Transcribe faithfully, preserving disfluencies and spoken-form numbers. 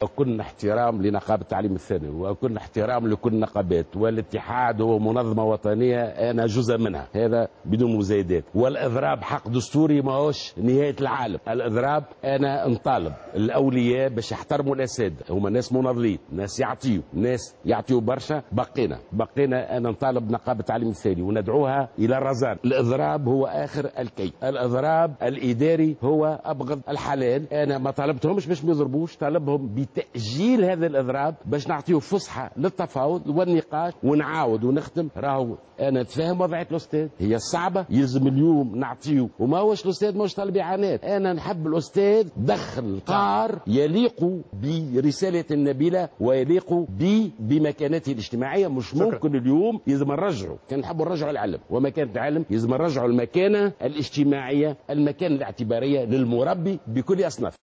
كنا احترام لنقابة التعليم الثانوي، وكنا احترام لكل النقابات، والاتحاد هو منظمة وطنية أنا جزء منها، هذا بدون مزايدات. والإضراب حق دستوري ما هوش نهاية العالم. الإضراب أنا نطالب الأولياء باش يحترموا الأساتذة، هما ناس مناضلين، ناس يعطيوا، ناس يعطيوا برشا. بقينا بقينا أنا نطالب نقابة التعليم الثانوي وندعوها إلى الرزان. الإضراب هو آخر الكي، الإضراب الإداري هو أبغض الحلال. أنا ما طالبتهمش باش ما يضربوش، طالبهم بتأجيل هذا الإضراب باش نعطيه فسحة للتفاوض والنقاش ونعاود ونختم. راهو أنا أتفهم وضعية الأستاذ هي صعبة، يلزم اليوم نعطيه، وما هوش الأستاذ مش طالب إعانات. أنا نحب الأستاذ دخل قار يليق برسالة النبيلة ويليق بمكانته الاجتماعية. مش شكرا. ممكن اليوم يلزم نرجعه، كان نحب نرجعه العلم ومكانة العلم، يلزم نرجعه المكانة الاجتماعية، المكانة الاعتبارية للمربي بكل أصنافه.